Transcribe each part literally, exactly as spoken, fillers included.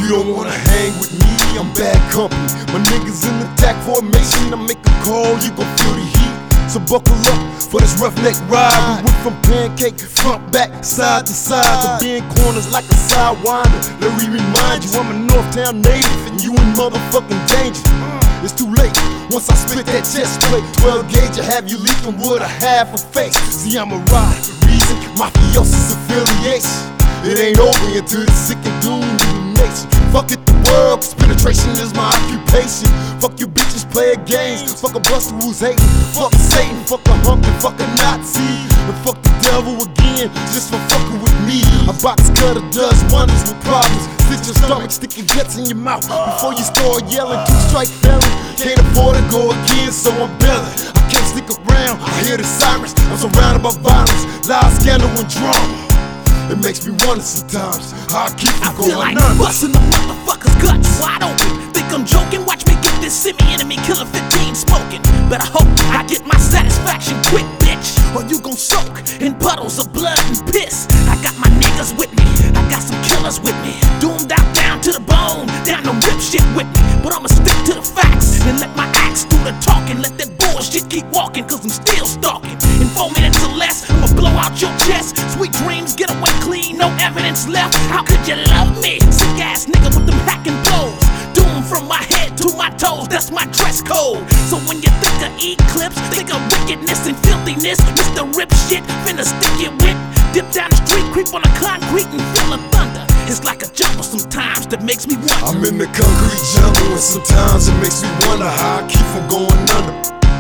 You don't wanna hang with me, I'm bad company. My niggas in attack formation, I make a call, you gon' feel the heat. So buckle up for this roughneck ride. We went from pancake, front, back, side to side, to being corners like a sidewinder. Let me remind you, I'm a Northtown native, and you in motherfucking danger. It's too late, once I split that chest plate. twelve gauge, I have you leaking with a half a face. See, I'm a ride, reason, mafiosis affiliation. It ain't over until the sick and doomed in the nation. Fuck it, the world, cause penetration is my occupation. Fuck you bitches playing games, fuck a buster who's hating. Fuck Satan, fuck a hunk and fuck a Nazi. And fuck the devil again, just for fucking with me. A box cutter does wonders with problems. Stitch your stomach, stick your guts in your mouth before you start yelling. Two strike felon, can't afford to go again, so I'm belling. I can't stick around, I hear the sirens. I'm surrounded by violence, lies, scandal, and drama. It makes me wonder sometimes how I keep from I going feel like under. busting the motherfucker's guts wide open. Think I'm joking? Watch me get this semi-enemy killer fifteen smoking. But I hope I get my satisfaction quick, bitch, or you gon' soak in puddles of blood and piss. I got my niggas with me, I got some killers with me, doomed out down to the bone, down to rip shit with me. But I'ma stick to the facts and let my acts do the talking. Let that bullshit keep walking, cause I'm still stalking. In four minutes or less, I'ma blow out your chest. Sweet dreams get away clean, no evidence left. How could you love me? Sick ass nigga with them hacking blows. Doomed from my head to my toes, that's my dress code. So when you think of eclipse, think of wickedness and filthiness. Mister Rip shit, finna stick your whip. Dip down the street, creep on the concrete and feel the thunder. It's like a jungle sometimes that makes me wonder. I'm in the concrete jungle and sometimes it makes me wonder how I keep from going under.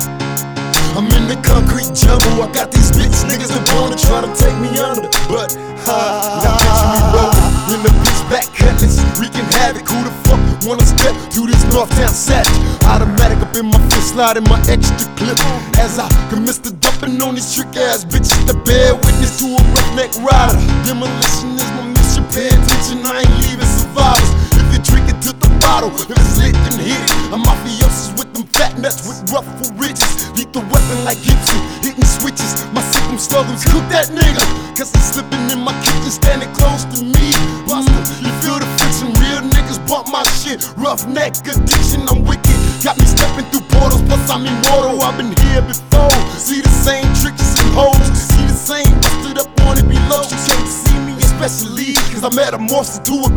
I'm in the concrete jungle, I got these bitch niggas that wanna try to take me under. But, ha, now picture me rolling in the bitch back cutlass, wreaking havoc. Who the fuck wanna step to this Northtown savage? Automatic up in my fist, sliding my extra clip as I commit the dumping on these trick ass bitches to bear witness to a roughneck rider. Demolition is my mission, pay attention, I ain't leaving survivors. If you drink it to the bottle, if it's lit then hit it. I'm mafiosos with them fat nuts with ruffle ridges. Lethal weapon like Gibson, hitting switches. My sick'em sluggums cook that nigga, cause I'm slipping in my kitchen, standing close to me. Buster, you feel the friction, real niggas bump my shit. Roughneck addiction, I'm wicked. Got me stepping through portals, plus I'm immortal. I've been here before. See the same tricks and hoes, see the same busted up on it below. You can't see me especially, cause I metamorphosis to a